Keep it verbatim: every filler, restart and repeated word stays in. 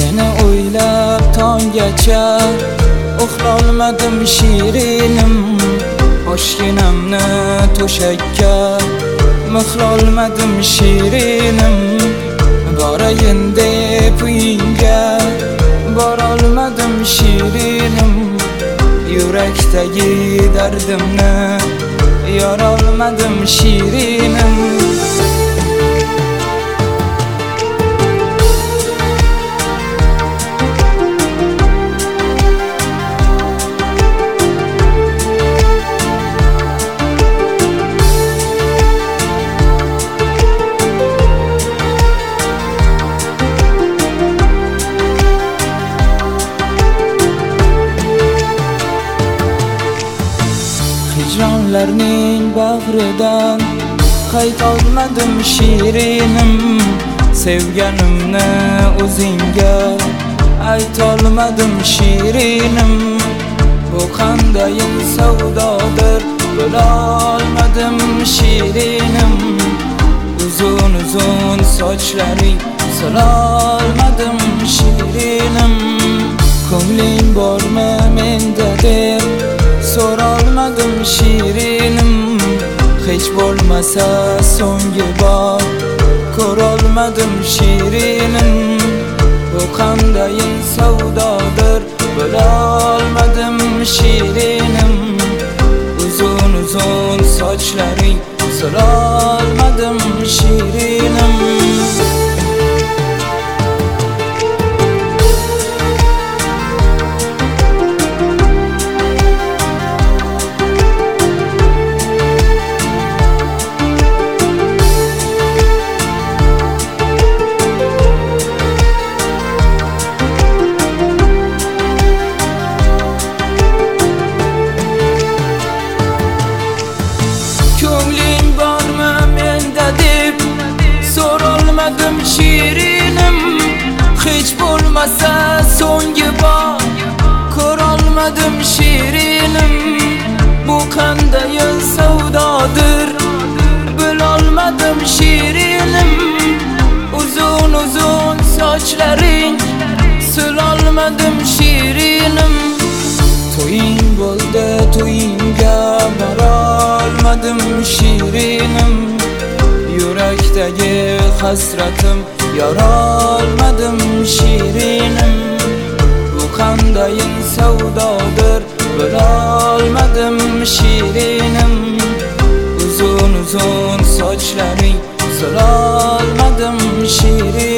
Seni o'ylab tonggacha uxlolmadim shirinim. Oshginamni to'shakka mixlolmadim shirinim. Borayin deb uyingga borolmadim shirinim. Yurakdagi dardimni yorolmadim shirinim. Hicronlarning bag'ridan qaytolmadim shirinim. Sevganimni o'zingga aytolmadim shirinim. Bu qandayin savdodir bilolmadim shirinim. Uzun uzun sochlaring sololmadim shirinim. Ko'ngling bormi menda deb so'rolmadim shirinim. Hech bo'lmasa so'nggi bor ko'rolmadim shirinim. Bu qandayin savdodir bilolmadim shirinim. Uzun uzun sochlaring sololmadim shirinim. Ko'ngling bormi menda deb so'rolmadim shirinim. Hech bo'lmasa so'nggi bor ko'rolmadim shirinim. Bu qandayin savdodir bilolmadim shirinim. Uzun uzun sochlaring silolmadim shirinim. To'ying bo'ldi to'yingga borolmadim shirinim. Yurakdagi hasratim yorolmadim shirinim. Bu qandayin savdodir bilolmadim shirinim. Uzun uzun sochlaring sololmadim shirinim.